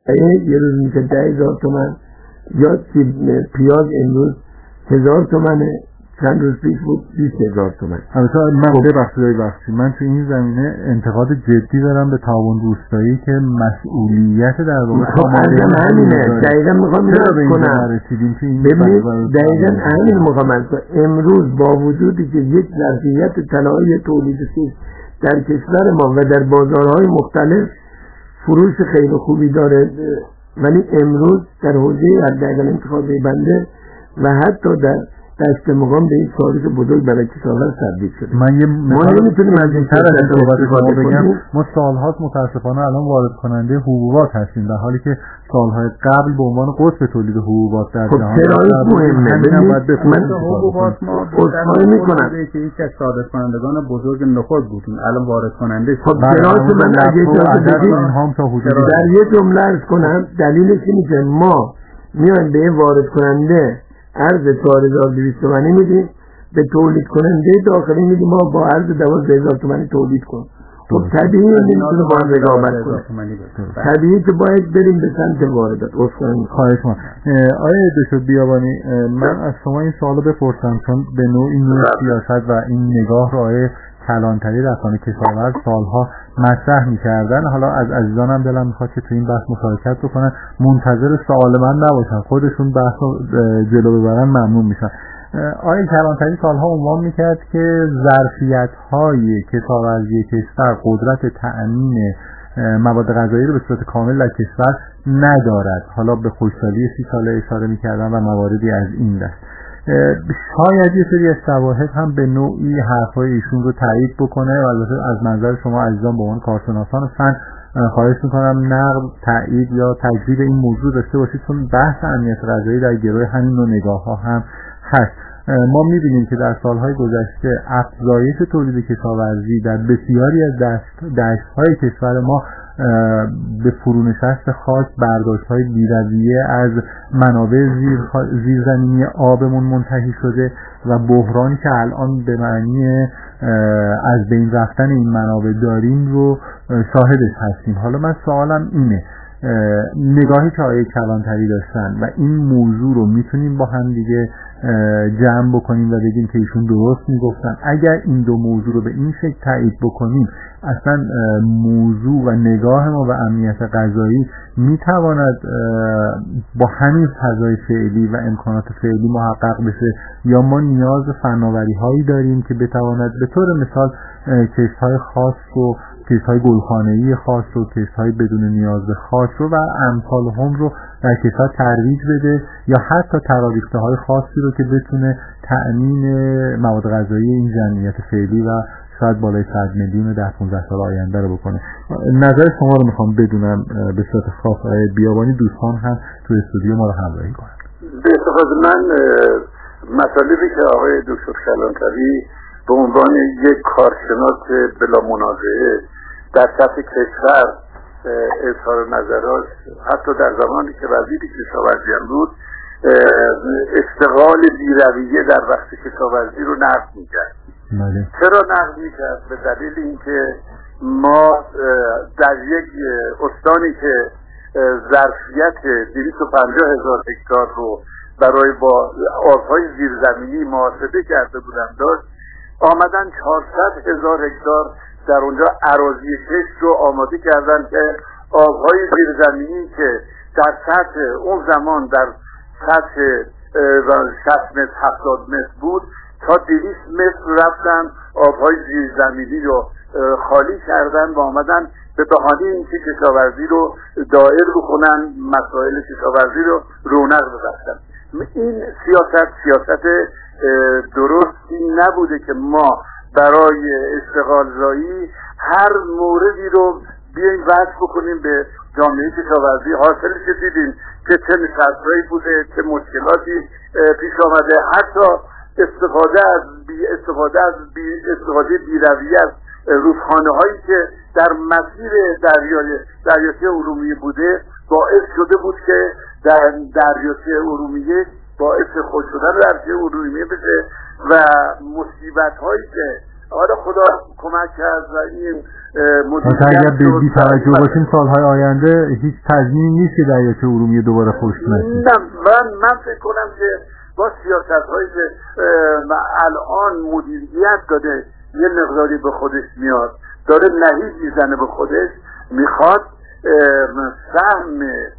یه روز میشه 10,000 تومان، یا پیاز امروز 1000 تومنه، چند روز پیش بود 20,000 تومان. البته من تو این زمینه انتقاد جدی دارم به تعاون روستایی که مسئولیت در واقع همینه. دقیقا میخوام کنم ببینید، دقیقا همین مقامت امروز با وجودی که یک ظرفیت طلایی تولید در کشور ما و در بازارهای مختلف فروش خیلی خوبی داره، ولی امروز در حوزه حداقل انتخابی بنده و حتی در دست مقام به این تاریخ بزرگ برای کشاورز تبدیل شده. ما نمیتونیم از این طرح استفاده بگم. ما سالهاست متاسفانه الان وارد کننده حبوبات هستیم، در حالی که سالهای قبل به عنوان قطب تولید حبوبات در جهان حبوبات ما اصلاحی میکنن که یکی از صادر کنندگان بزرگ نخود بودیم، الان وارد کننده. خب چرا من در یه جمله عرض کنم دلیلش اینه که ما میایم به وارد کننده عرض 4200 تومانی میدیم، به تولید کننده داخلی میدیم ما با عرض 12000 تومانی تولید کن. خب طبیعی نمیتونه با هم رقابت کنه، طبیعی که باید بریم به سمت واردات. خواهش می‌کنم آقای دکتر بیابانی، من از شما این سوالو بپرسم چون به نوعی این سیاست و این نگاه رو آقای کلانتری در خانه کشاورز سالها مطرح می‌کردن. حالا از عزیزانم دلم می‌خواد که تو این بحث مشارکت بکنن، منتظر سوال من نباشن، خودشون بحث رو جلو ببرن ممنون میشن. آقای کلانتری سالها عنوان میکرد که ظرفیت‌های کشاورزی کشور قدرت تأمین مواد غذایی رو به صورت کامل در کشور ندارد. حالا به خوشحالی 30 ساله اشاره میکردن و مواردی از این دست. شاید یه سری از شواهد هم به نوعی حرفای ایشون رو تایید بکنه و البته از منظر شما عزیزان به عنوان کارشناسان فن خواهش میکنم نقد، تایید یا تجزیه این موضوع داشته باشید، چون بحث امنیت غذایی در گروه همین نوع نگاه‌ها هم هست. ما می‌بینیم که در سالهای گذشته افزایش تولید کشاورزی در بسیاری از دشت‌های کشور ما به فرونشست خاک، برداشت‌های بی‌رویه از منابع زیرزمینی آبمون منتهی شده و بحرانی که الان به معنی از بین رفتن این منابع داریم رو شاهدش هستیم. حالا من سوالم اینه، نگاهی که آقای کلانتری داشتن و این موضوع رو میتونیم با هم دیگه جمع بکنیم و بگیم که ایشون درست میگفتن. اگر این دو موضوع رو به این شکل تایید بکنیم، اصلا موضوع و نگاه ما به امنیت غذایی میتواند با همین فضای فعلی و امکانات فعلی محقق بشه، یا ما نیاز فناوری هایی داریم که بتواند به طور مثال کشت‌های خاص و کشت‌های گلخانه‌ای خاص و کشت‌های بدون نیاز به خاک رو و امثال هم رو در کشور ترویج بده، یا حتی تراریخته‌های خاصی رو که بتونه تأمین مواد غذایی این جمعیت فعلی و شاید بالای 100 میلیون در 15 سال آینده رو بکنه. نظر شما رو میخوام بدونم به صورت خاص. آقای بیابانی دوستان هم تو استودیو ما رو همراهی کنن. به اتفاق من مطالبی که آقای دکتر کلانتری به عنوان یک کارشناس بلا منازعه در سطح کشور اظهار نظرات، حتی در زمانی که وزیر کشاورزی بود، اشتغال بی‌رویه در بخش کشاورزی رو نقد می‌کرد. چرا نقد می‌کرد؟ به دلیل اینکه ما در یک استانی که ظرفیت 250,000 هکتار رو برای با آب‌های زیرزمینی محاسبه کرده بودن داشت، آمدن 400,000 هکتار در اونجا اراضی کشت رو آماده کردن که آب‌های زیرزمینی که در سطح اون زمان در سطح 60 متر 70 متر بود تا 200 متر رفتن آب‌های زیرزمینی رو خالی کردن و آمدن به بهانه اینکه کشاورزی رو دائر بکنن، مسائل کشاورزی رو رونق ببخشن. این سیاست درستی نبوده که ما برای اشتغال زایی هر موردی رو بیایم وصل بکنیم به جامعه کشاورزی. حاصلش دیدیم که چه نشست‌هایی بوده، چه مشکلاتی پیش آمده، حتی استفاده بی‌رویه از رودخانه‌هایی که در مسیر دریاچه ارومیه بوده باعث شده بود که در دریاچه ارومیه باعث خشک شدن دریاچه ارومیه بشه و مصیبت‌هایی که حالا خدا کمک کرد و این اگر به بی توجه باشیم سالهای آینده هیچ تضمینی نیست که دریاچه ارومیه دوباره خشک نشه. نه من فکر کنم که با سیاست‌هایی که الان مدیریت داده یه مقداری به خودش میاد، داره نهیب میزنه به خودش، میخواد سهم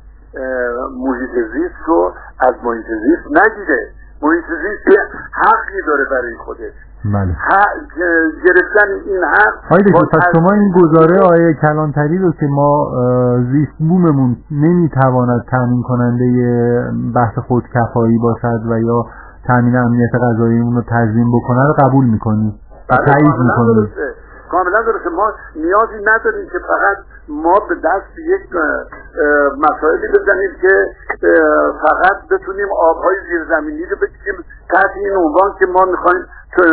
محیط زیست رو از محیط زیست نگیره. محیط زیست حقی داره برای خودش. بله. گرفتن این حق. پس شما این گزاره آیه کلانتری رو که ما زیست بوممون نمیتواند تامین کننده بحث خودکفایی باشد و یا تامین امنیت غذاییمون رو تضمین بکنه رو قبول میکنید؟ تایید میکنید؟ کاملا درسته. ما نیازی نداریم که فقط ما به دست یک مسائلی بزنیم که فقط بتونیم آبهای زیرزمینی رو بگیریم تحت این عنوان که ما میخوایم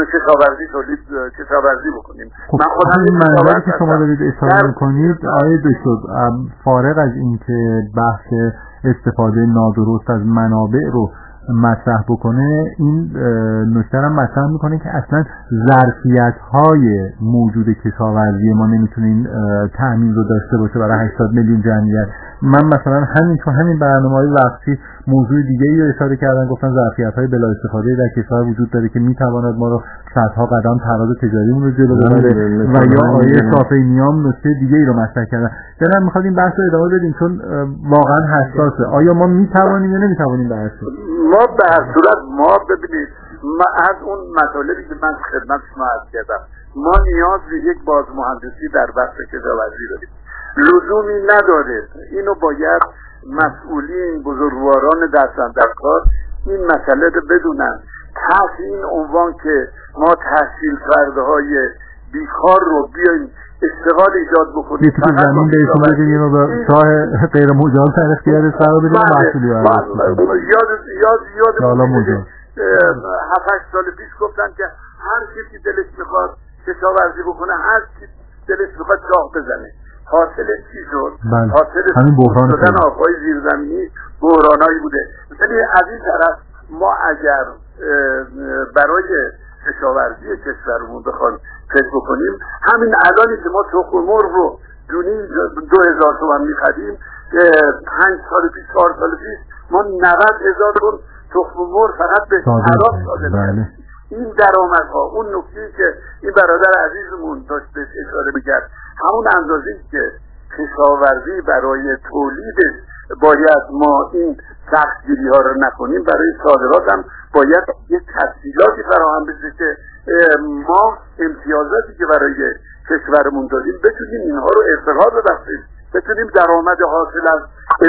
کشاورزی بکنیم. من خودم این منابعی که شما دارید اشاره میکنید آیه دکتر، فارغ از این که بحث استفاده نادرست از منابع رو مطرح بکنه، این نکته هم مطرح میکنه که اصلا ظرفیت‌های موجود کشاورزی ما نمیتونه این تأمین رو داشته باشه برای 80 میلیون جمعیت. من مثلا همین برنامه‌های وقتی موضوع دیگه‌ای رو اشاره کردن، گفتن ظرفیت‌های بلا استفاده در کشور وجود داره که میتواند ما رو صدها قدم تراز تجاریمون رو جلو ببره و یا آیه صافی‌نیام نکته دیگه‌ای رو مطرح کردن. دلم می‌خواد این بحث رو ادامه بدیم چون واقعا حساسه. آیا ما میتوانیم یا نمیتوانیم بحث ما به هر صورت ما ببینید از اون مطالبی که من خدمت شما عرض کردم، ما نیاز به یک بازمهندسی در بخش کشاورزی داریم. لزومی نداره. اینو باید مسئولین بزرگواران دستاندرکار این مسئله رو بدونن. تحت این عنوان که ما تحصیل کرده های بیکار رو بیایم اشتغال ایجاد بکنیم، یه تو زمین بهشون بدیم و به شاه غیر مجاز در اختیار سر بدیم و محصولی یاد 7-8 سال پیش گفتن که هر کسی دلش میخواد کشاورزی بکنه، هر کسی دلش میخواد چاه بزنه. حاصل چی شد؟ حاصل همین بحران شدن آبهای زیرزمینی بحرانایی بوده. ولی از این طرف ما اگر برای کشاورزی کشورمون بخوام فکر بکنیم، همین الانی که ما تخم مرغ رو دونی 2000 تومان می‌خریم، 5 سال پیش 4 سال پیش ما 90,000 تن تخم مرغ فقط به عراق صادر کردیم. این درآمدها، اون نکته‌ای که این برادر عزیزمون داشت بهش اشاره می‌کرد، همون اندازه‌ای که کشاورزی برای تولیدش باید ما این سختگیری‌ها رو نکنیم، برای صادرات هم باید یک تسهیلاتی فراهم بشه که ما امتیازاتی که برای کشورمون داریم بتونیم اینها رو ارتقا ببخشیم، بتونیم درآمد حاصل از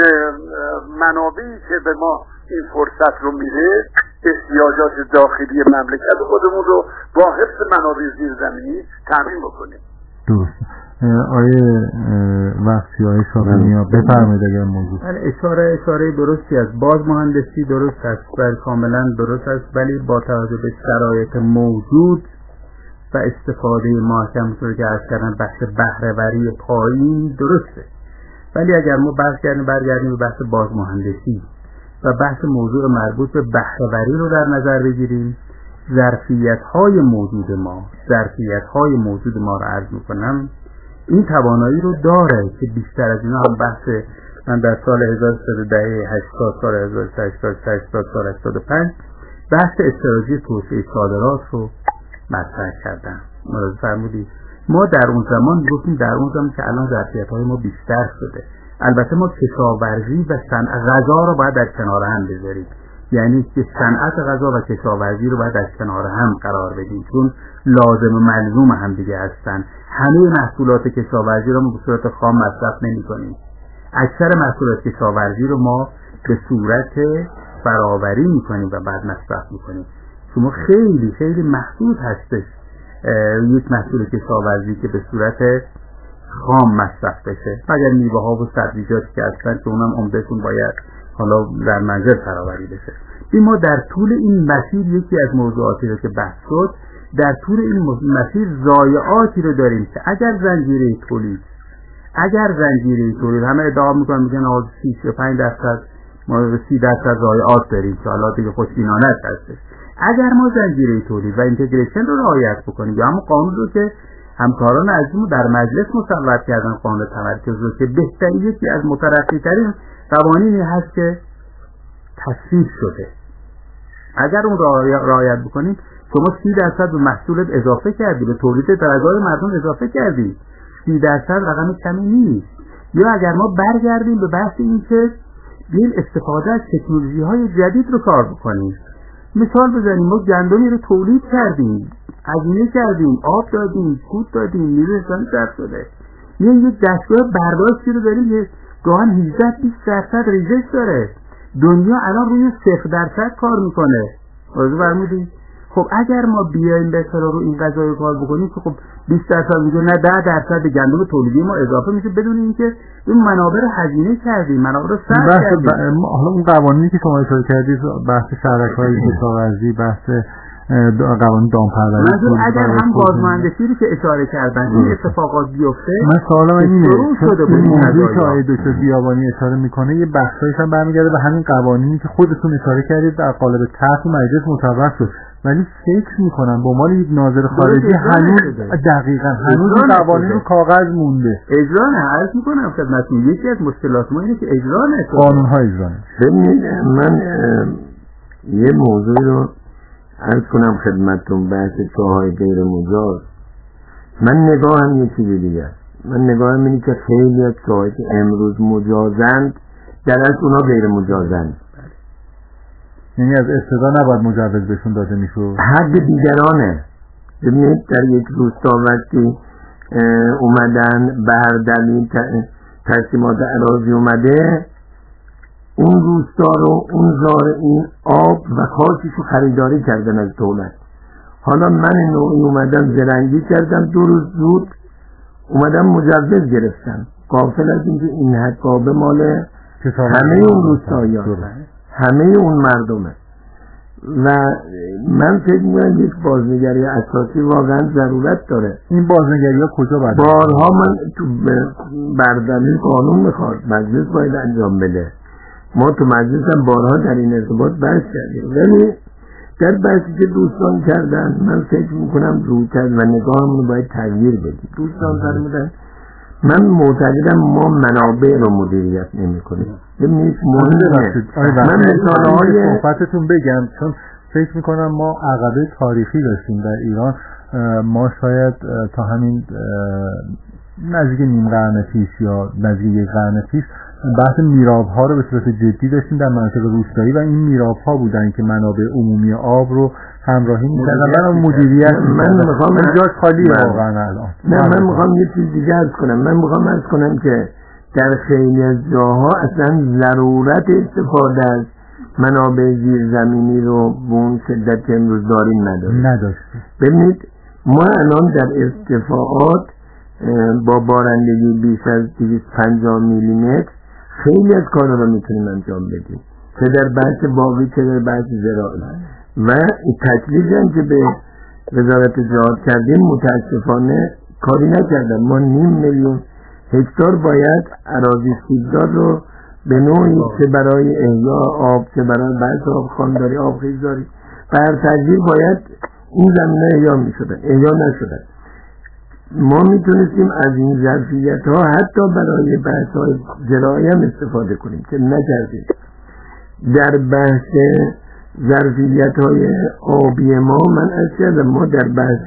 منابعی که به ما این فرصت رو میده، احتیاجات داخلی مملکت خودمون رو با حفظ منابع زیرزمینی تامین بکنیم. درست. آیه وقتی آیه شاقنیا بفرمایید اگر موضوع. اشاره درستی از بازمهندسی درست است و کاملا درست است، ولی با توجه به شرایط موجود و استفاده ما همونطور که عرض کردم بخش بهره‌وری پایین درسته. ولی اگر ما برگردیم به بحث بازمهندسی و بحث موضوع مربوط به بهره‌وری رو در نظر بگیریم، ظرفیت‌های موجود ما رو عرض می‌کنم، این توانایی رو داره که بیشتر از اینا هم بحث من در سال 1380 سال 1980 سال 85 بحث استراتژی توسعه صادرات رو مطرح کردم. ملاحظه فرمودید ما در اون زمان گفتیم در اون زمان که الان ظرفیت‌های ما بیشتر شده. البته ما کشاورزی و صنعت غذا رو باید در کنار هم بذاریم، یعنی که صنعت غذا و کشاورزی رو باید در کنار هم قرار بدیم چون لازم و ملزوم هم دیگه هستن. همه محصولات کشاورزی رو ما به صورت خام مصرف نمی‌کنیم. اکثر محصولات کشاورزی رو ما به صورت فراوری می‌کنیم و بعد مصرف می‌کنیم. شما خیلی خیلی محدود هستش یک محصول کشاورزی که به صورت خام مصرف بشه، مگر میوه‌ها و سبزیجاتی که هستن که اونم عمده‌شون باید حالا در منزل فراوری بشه. ما در طول این مسیر یکی از موضوعاتی رو که بحث شد، در طول این مسیر ضایعاتی رو داریم که اگر زنجیره تولید همه ادعا میکنن میگن 35% ما 30% ضایعات داریم که حالا دیگه خوشبینانه هستش. اگر ما زنجیره تولید و اینتگریشن رو رعایت بکنیم یا همون قانون رو که همکاران عزیزمون در مجلس مصوب کردن، قانون تمرکز رو که بهترین یکی از مترقی‌ترین قوانینی هست که تصویب شده، اگر اون رعایت بکنیم شما 30% به محصولت اضافه کردی، به تولید درجات مردم اضافه کردی. 30% رقم کمی نیست. یا اگر ما برگردیم به بحث این که بیایم استفاده از تکنولوژی‌های جدید رو کار بکنیم، مثال بزنیم ما گندمی رو تولید کردیم، هزینه کردیم، آب دادیم، کود دادیم، نیروی انسانی صرف شده، یک دستگاه برداشتی رو داریم که گاهن 18-20% ریزش داره. دنیا الان روی 0% کار میکنه. واضح فرمودی؟ خب اگر ما بیایم به اصطلاح رو این قضایا کار بکنیم که خب 20% میگه نه 10% به گندم تولیدی ما اضافه میشه بدون اینکه این منابع رو هزینه کردیم، منابع رو صرف کردیم. حالا اون قوانینی که شما اشاره کردید، بحث شرکای کشاورزی، بحث قوانین دامپروری، اگر هم بازماندهی رو که اشاره کردن این اتفاقات بیفته، من سوالم اینه این موضوعی که آقای دکتر بیابانی اشاره میکنه یه بخشایش هم برمیگرده به همین قوانینی که خودتون اشاره کردید در قالب طرح مجلس مصوب شد، ولی فکر میکنم به عنوان یک ناظر خارجی هنوز دقیقاً هنوز قوانین رو کاغذ مونده، اجرا نه. عرض میکنم خدمتتون یکی از مشکلات ما اینه که اجرا نشده، قانون‌ها اجرا نشده. ببینید من یه موضوعی رو عرض کنم خدمتتون، بحث چاهای غیر مجاز. من نگاهم یه چیز دیگه است. من نگاهم اینه که خیلی از چاهایی که امروز مجازند در اصل اونا غیر مجازند، یعنی از ابتدا نباید مجوز بهشون داده میشد، حد دیگرانه. ببینید در یک روستا وقتی اومدن به هر دلیل تقسیمات اراضی اومده، اون روستا رو اون زارعین آب و خاکش رو خریداری کردن از دولت. حالا من نوعی اومدم زرنگی کردم، 2 روز زود اومدم مجوز گرفتم، غافل از اینکه این حقابه مال همه اون روستایی ها، همه اون مردمه. و من فکر می‌کنم یک بازنگری اساسی واقعا ضرورت داره. این بازنگری ها کجا باید؟ بارها من تو بردمی قانون میخواد مجلس باید انجام بده. ما تو مجلس هم بارها در این ارتباط بحث کردیم، ولی در بحثی که دوستان کردن من فکر میکنم روی کرد و نگاهم رو باید تغییر بدیم. دوستان فرمودن، من معتقدم ما منابع رو مدیریت نمی کنیم. من مثالهای صحبتتون بگم، چون فکر میکنم ما عقبه تاریخی داشتیم در ایران. ما شاید تا همین نزدیک نیم قرن پیش یا نزدیک 1 قرن پیش بحث میراب‌ها رو به صورت جدی داشتیم در مناطق روستایی و این میراب‌ها بودن که منابع عمومی آب رو همراهی می‌کردن و مدیریت من می‌خوام جاش خالیه واقعا الان. نه من می‌خوام یه چیز دیگه عرض کنم. من می‌خوام عرض کنم که در خیلی از جاها اصلا ضرورت استفاده از منابع زیرزمینی رو به اون شدت که امروز داریم نداشته. ببینید ما الان در ارتفاعات با بارندگی بیش از 250 میلیمتر خیلی از کارا رو میتونیم انجام بدیم، چه در بحث باغی چه در بحث زراعی. و تکلیفی هم که به وزارت زراعت کردیم متاسفانه کاری نکردن. ما 500,000 هکتار باید اراضی سیبزار رو به نوعی چه برای احیا آب چه برای بحث آبخوانداری آبخیزداری بر تدبیر باید این زمینه احیا نشدن. ما میتونستیم از این ظرفیت ها حتی برای بحث های زراعی هم استفاده کنیم که نکردیم. در بحث ظرفیت های آبی ما من از کردم، ما در بحث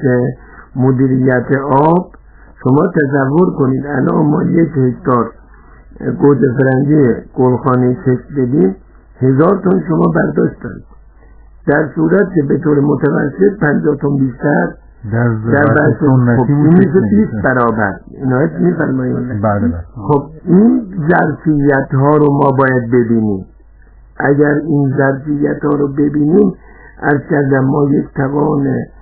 مدیریت آب شما تصور کنید الان ما 1 هکتار گوجه فرنگی گلخانه کشت بدیم 1000 تن شما برداشت دارید، در صورت که به طور متوسط 50 تن بیشتر در بحث سنتی میشه 20 برابر. اینایت میفرمایید. خب این ظرفیت ها رو ما باید ببینیم. اگر این ظرفیت ها رو ببینیم از کردم ما یک توان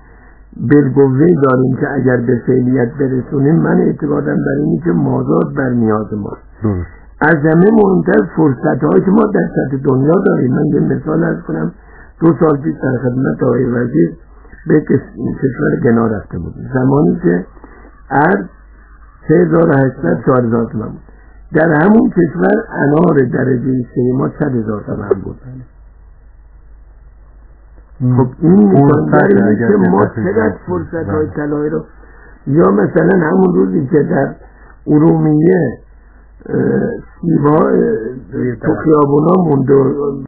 بالقوه داریم که اگر به فعلیت برسونیم من اعتقادم بر اینی که مازاد بر نیاز ماست. از همه مهمتر فرصت هایی که ما در سطح دنیا داریم. من یه مثال از کنم، 2 سال پیش در خدمت آقای وزیر به کشور گنا رفته بود، زمانی که ارز 3800-4000 تومان بود. در همون کشور انار درجه 3 ما 100,000 تومان بود. خب این نشانگر که ما چقدر فرصت های طلایی رو، یا مثلا همون روزی که در ارومیه سیبا تو خیابونا موند